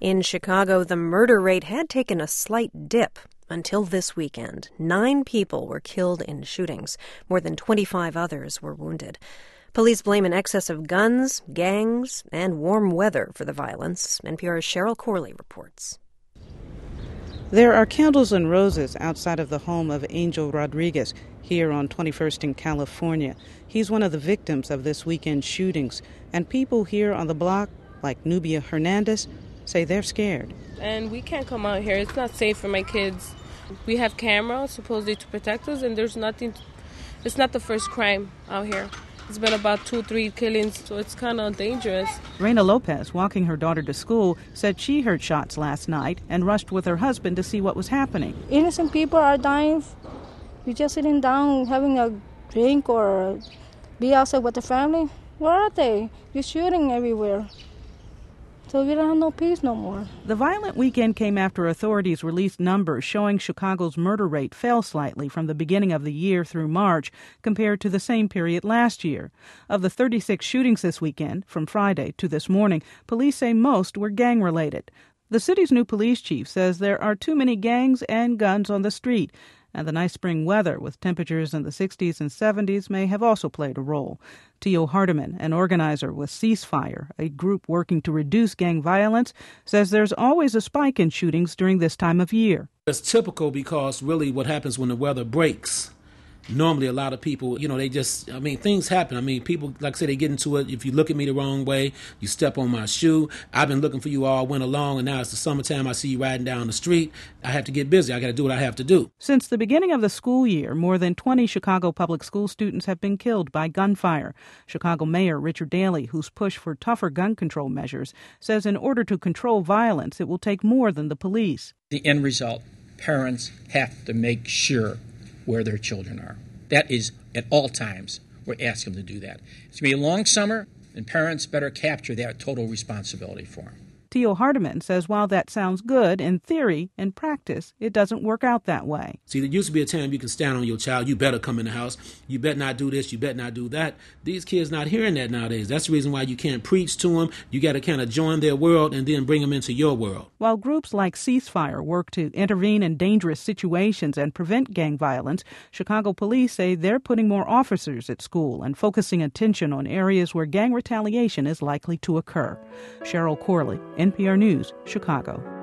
In Chicago, the murder rate had taken a slight dip until this weekend. 9 people were killed in shootings. More than 25 others were wounded. Police blame an excess of guns, gangs, and warm weather for the violence. NPR's Cheryl Corley reports. There are candles and roses outside of the home of Angel Rodriguez here on 21st in California. He's one of the victims of this weekend's shootings. And people here on the block, like Nubia Hernandez, say they're scared. And we can't come out here. It's not safe for my kids. We have cameras supposedly to protect us, and there's nothing. It's not the first crime out here. It's been about 2-3 killings, so it's kind of dangerous. Reina Lopez, walking her daughter to school, said she heard shots last night and rushed with her husband to see what was happening. Innocent people are dying. You're just sitting down having a drink or be outside with the family. Where are they? You're shooting everywhere. So we don't have no peace no more. The violent weekend came after authorities released numbers showing Chicago's murder rate fell slightly from the beginning of the year through March compared to the same period last year. Of the 36 shootings this weekend, from Friday to this morning, police say most were gang-related. The city's new police chief says there are too many gangs and guns on the street, and the nice spring weather with temperatures in the 60s and 70s may have also played a role. Tio Hardiman, an organizer with Ceasefire, a group working to reduce gang violence, says there's always a spike in shootings during this time of year. It's typical because really what happens when the weather breaks, normally a lot of people, things happen. People, like I said, they get into it. If you look at me the wrong way, you step on my shoe. I've been looking for you all winter long, and now it's the summertime. I see you riding down the street. I have to get busy. I got to do what I have to do. Since the beginning of the school year, more than 20 Chicago public school students have been killed by gunfire. Chicago Mayor Richard Daley, who's pushed for tougher gun control measures, says in order to control violence, it will take more than the police. The end result, parents have to make sure where their children are. That is, at all times, we're asking them to do that. It's going to be a long summer, and parents better capture that total responsibility for them. Tio Hardiman says while that sounds good in theory, in practice, it doesn't work out that way. See, there used to be a time you can stand on your child, you better come in the house, you better not do this, you better not do that. These kids not hearing that nowadays. That's the reason why you can't preach to them. You got to kind of join their world and then bring them into your world. While groups like Ceasefire work to intervene in dangerous situations and prevent gang violence, Chicago police say they're putting more officers at school and focusing attention on areas where gang retaliation is likely to occur. Cheryl Corley, NPR News, Chicago.